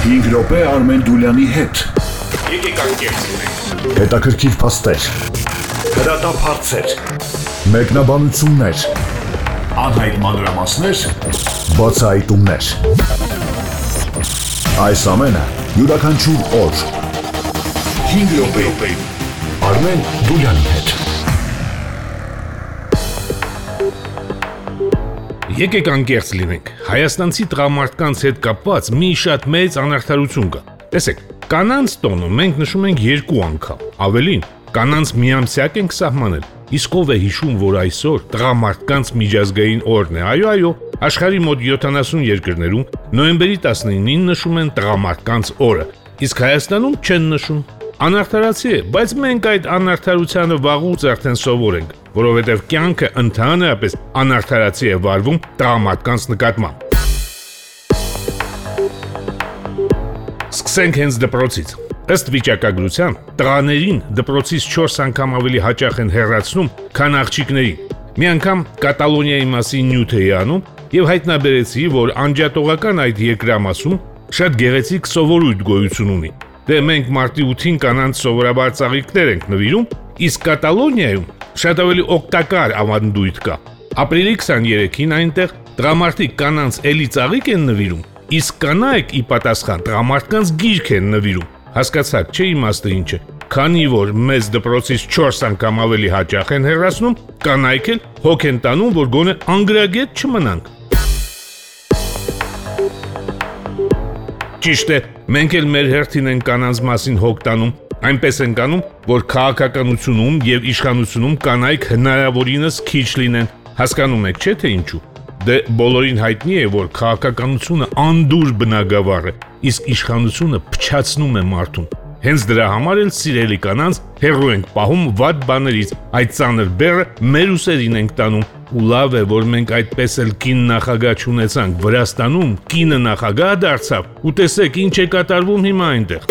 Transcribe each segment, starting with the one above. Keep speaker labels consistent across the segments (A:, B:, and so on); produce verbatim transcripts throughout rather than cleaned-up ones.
A: հինգ րոպե Արմեն Դուլյանի հետ։
B: Եկեք անկեղծ լինենք։
A: Հետաքրքիր փաստեր, հրատապ հարցեր, մեկնաբանություններ, անհայտ մանրամասներ, բացահայտումներ։ Այս ամենը յուրաքանչյուր օր հինգ րոպե Արմեն Դուլյանի հետ։
B: Եկեք անկեղծ լինենք։ Հայաստանցի տղամարդկանց հետ կապված մի շատ մեծ անարդարություն կա։ Տեսեք, կանանց տոնը մենք նշում ենք երկու անգամ։ Ավելին, կանանց միամսյակ ենք սահմանել։ Իսկ ով է հիշում, որ այսօր տղամարդկանց միջազգային օրն է։ Այո, այո, աշխարհի մոտ յոթանասուն երկրներում նոյեմբերի տասնինին նշում են տղամարդկանց օրը, իսկ Հայաստանում չեն նշում։ Անարդարացի է, բայց մենք այդ անարդարությանը վաղուց արդեն սովոր ենք, որովհետև կյանքը ընդհանրապես անարդարացի է վարվում տղամարդկանց նկատմամբ։ Սկսենք հենց դպրոցից։ Ըստ վիճակագրության, տղաներին դպրոցից չորս անգամ ավելի հաճախ են հեռացնում, քան աղջիկներին։ Մի անգամ Կատալոնիայի մասին նյութ էի անում եւ հայտնաբերեցի, որ անջատողական այդ երկրամասում շատ գեղեցիկ սովորույթ գոյություն ունի։ Դե մենք մարտի ութին կանանց սովորաբար ծաղիկներ ենք նվիրում, իսկ Կատալոնիայում շատ ավելի օգտակար ավանդույթ կա։ Ապրիլի քսաներեքին այնտեղ տղամարդիկ կանանց էլի ծաղիկ են նվիրում, իսկ կանայք ի պատասխան տղամարդկանց գիրք են նվիրում։ Հասկացաք, չէ՞ իմաստը ինչ է։ Քանի որ մեզ դպրոցից չորս անգամ ավելի հաճախ են հեռացնում, կանայք էլ հոգ են տանում, որ գոնե անգրագետ չմնանք։ Ճիշտ է, մենք էլ մեր հերթին են կանանց մասին հոգ տանում, այնպես ենք անում, որ քաղաքականությունում եւ իշխանությունում կանայք հնարավորինս քիչ լինեն։ Հասկանում եք, չէ՞ թե ինչու։ Դե բոլորին հայտնի է, որ քաղաքականությունը անդուր բնագավառ է, իսկ իշխանությունը փչացնում է մարդուն։ Հենց դրա համար էլ սիրելի կանանց հեռու ենք պահում վատ բաներից, այդ ծանր բեռը մեր ուսերին ենք տանում։ Ու լավ է, որ մենք այդպես էլ կին նախագահ չունեցանք, Վրաստանում կինը նախագահ դարձավ, ու տեսեք ինչ է կատարվում հիմա այնտեղ։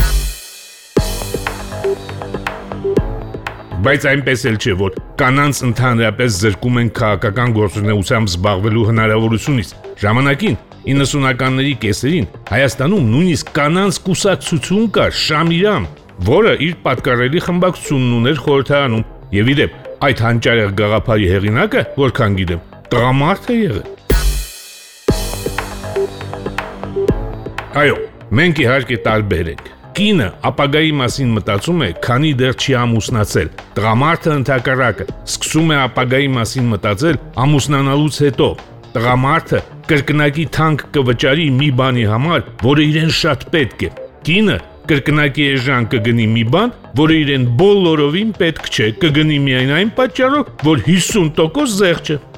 B: Բայց այնպես էլ չէ, որ կանանց ընդհանրապես զրկում են քաղաքական գործունեությամբ զբաղվելու հնարավորությունից։ Ժամանակին իննսունականների կեսերին Հայաստանում նույնիսկ կանանց կուսակցություն կար, Շամիրամ, որը իր պատկառելի խմբակցությունն ուներ խորհրդարանում, եւ իդեպ այդ հանճարեղ գաղափարի հեղինակը, որքան գիտեմ, տղամարդ է եղել։ Այո, մենք իհարկե տարբեր ենք։ Կինը ապագայի մասին մտածում է, քանի դեռ չի ամուսնացել։ Տղամարդը ընդհակառակը սկսում է ապագայի մասին մտածել ամուսնանալուց հետո։ Տղամարդը կրկնակի թանկ կվճարի մի բանի համար, որը իրեն շատ պետք է։ Կինը կրկնակի էժան կգնի մի բան, որը իրեն բոլորովին պետք չէ, կգնի միայն այն պատճառով, որ հիսուն տոկոս զեղչ է։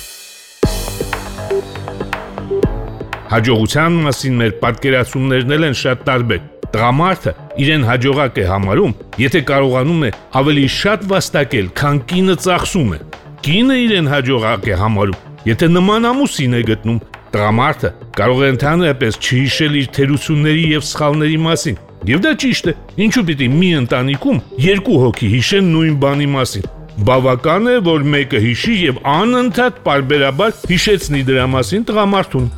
B: Հաջողության մասին մեր պատկերացումներն էլ են շատ տարբեր։ Տղամարդը իրեն հաջողակ է համարում, եթե կարողանում է ավելի շատ վաստակել, քան կինը ծախսում է։ Կինը իրեն հաջողակ է համարում, եթե նման ամուսին է գտնում։ Տղամարդը կարող է ընդհանրապես չհիշել իր թերությունների եւ սխալների մասին։ Եվ դա ճիշտ է, ինչու պիտի մի ընտանիքում երկու հոգի հիշեն նույն բանի մասին։ Բավական է, որ մեկը հիշի եւ անընդհատ պարբերաբար հիշեցնի դրա մասին տղամարդուն։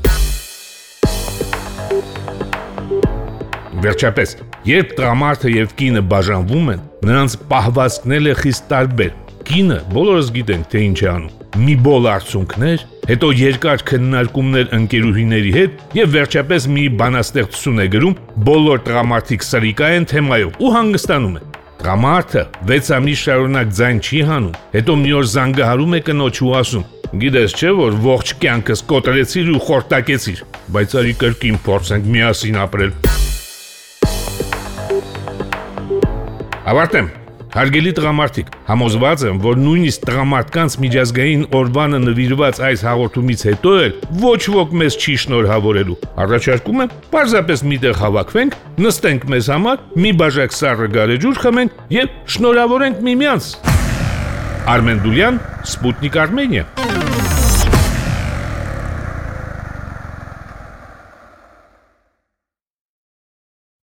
B: Վերջապես, երբ տղամարդը եւ կինը բաժանվում են, նրանց պահվածքն էլ է խիստ տարբեր։ Կինը բոլորս գիտենք, թե ինչ է անում։ Մի բոլ արցունքներ, հետո երկար քննարկումներ ընկերուհիների հետ եւ վերջապես մի բանաստեղծություն է գրում, բոլոր տղամարդիկ սրիկա են թեմայով ու հանգստանում է։ Տղամարդը վեց ամիս շարունակ ձայն չի հանում, հետո մի օր զանգահարում է կնոջ ու ասում. «Գիտես չէ, որ ողջ կյանքս կոտրեցիր ու խորտակեցիր, բայց արի կրկին փորձենք միասին ապրել»։ Ավարտեմ։ Հարգելի տղամարդիկ, համոզված եմ, որ նույնիսկ տղամարդկանց միջազգային օրվանը նվիրված այս հաղորդումից հետո էլ ոչ ոք մեզ չի շնորհավորելու։ Առաջարկում եմ պարզապես միտեղ հավաքվենք, նստենք մեզ համար, մի բաժակ սառը գարեջուր խմենք եւ շնորհավորենք միմյանց։ Արմեն Դուլյան, Սպուտնիկ Արմենիա։